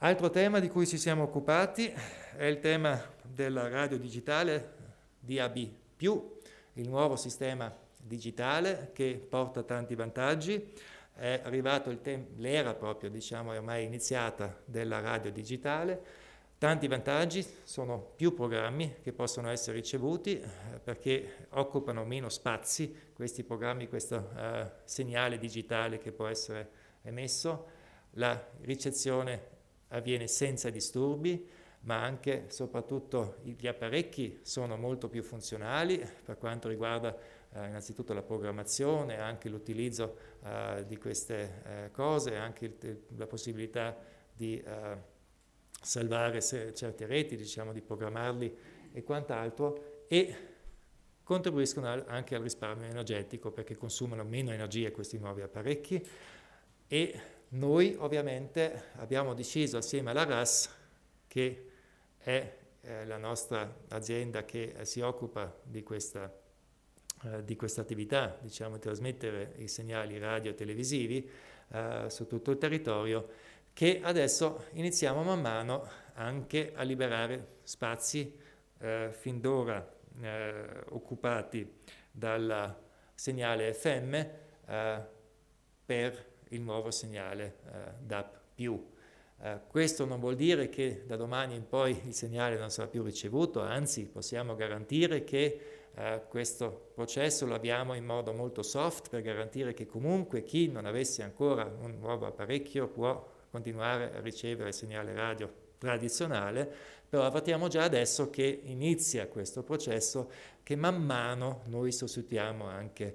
Altro tema di cui ci siamo occupati è il tema della radio digitale DAB+, il nuovo sistema digitale che porta tanti vantaggi. È arrivato l'era proprio, diciamo, è ormai iniziata della radio digitale. Tanti vantaggi, sono più programmi che possono essere ricevuti perché occupano meno spazi questi programmi, questo segnale digitale che può essere emesso. La ricezione avviene senza disturbi, ma anche soprattutto gli apparecchi sono molto più funzionali per quanto riguarda innanzitutto la programmazione, anche l'utilizzo di queste cose, anche la possibilità di salvare certe reti, diciamo, di programmarli e quant'altro, e contribuiscono anche al risparmio energetico perché consumano meno energia questi nuovi apparecchi. E noi ovviamente abbiamo deciso assieme alla RAS, che è la nostra azienda che si occupa di questa attività, diciamo, di trasmettere i segnali radio e televisivi su tutto il territorio, che adesso iniziamo man mano anche a liberare spazi fin d'ora occupati dal segnale FM per il nuovo segnale DAB+. Questo non vuol dire che da domani in poi il segnale non sarà più ricevuto, anzi possiamo garantire che questo processo lo abbiamo in modo molto soft per garantire che comunque chi non avesse ancora un nuovo apparecchio può continuare a ricevere il segnale radio tradizionale, però avvertiamo già adesso che inizia questo processo che man mano noi sostituiamo anche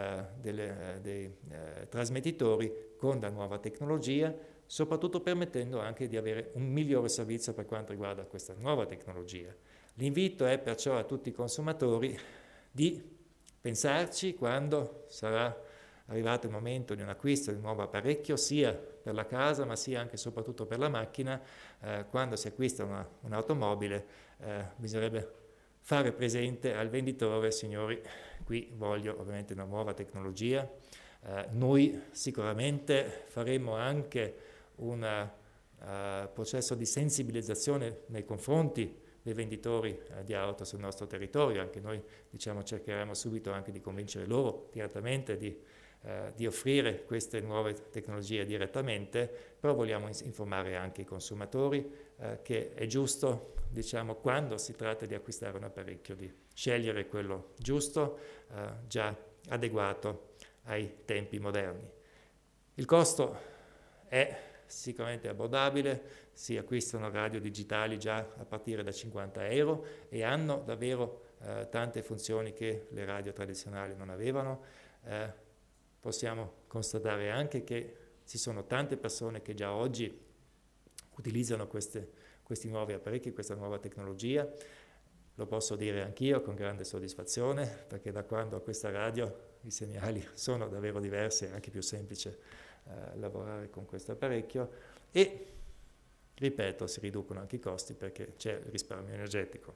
dei trasmettitori con la nuova tecnologia, soprattutto permettendo anche di avere un migliore servizio per quanto riguarda questa nuova tecnologia. L'invito è perciò a tutti i consumatori di pensarci quando sarà arrivato il momento di un acquisto di un nuovo apparecchio, sia per la casa ma sia anche e soprattutto per la macchina. Quando si acquista un'automobile bisognerebbe fare presente al venditore: signori, qui voglio ovviamente una nuova tecnologia. Noi sicuramente faremo anche un processo di sensibilizzazione nei confronti dei venditori di auto sul nostro territorio. Anche noi, diciamo, cercheremo subito anche di convincere loro direttamente di offrire queste nuove tecnologie direttamente, però vogliamo informare anche i consumatori che è giusto, diciamo, quando si tratta di acquistare un apparecchio, di scegliere quello giusto, già adeguato ai tempi moderni. Il costo è sicuramente abbordabile, si acquistano radio digitali già a partire da 50 euro e hanno davvero tante funzioni che le radio tradizionali non avevano. Possiamo constatare anche che ci sono tante persone che già oggi utilizzano questi nuovi apparecchi, questa nuova tecnologia. Lo posso dire anch'io con grande soddisfazione, perché da quando ho questa radio i segnali sono davvero diversi, è anche più semplice lavorare con questo apparecchio e, ripeto, si riducono anche i costi perché c'è il risparmio energetico.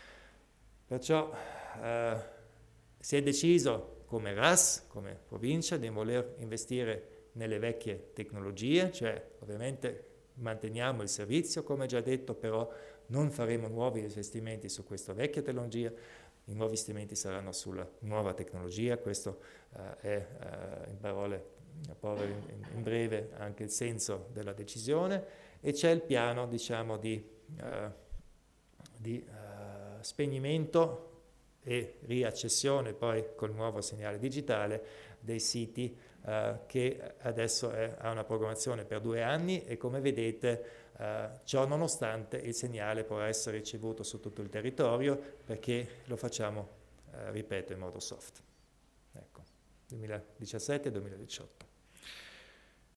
Perciò si è deciso come RAS, come provincia, di voler investire nelle vecchie tecnologie, cioè ovviamente manteniamo il servizio, come già detto, però non faremo nuovi investimenti su questa vecchia tecnologia, i nuovi investimenti saranno sulla nuova tecnologia. Questo è in parole povere, in breve, anche il senso della decisione, e c'è il piano, diciamo, di spegnimento e riaccessione poi col nuovo segnale digitale dei siti che adesso ha una programmazione per 2 anni e, come vedete, ciò nonostante il segnale può essere ricevuto su tutto il territorio perché lo facciamo, ripeto, in modo soft. Ecco, 2017-2018.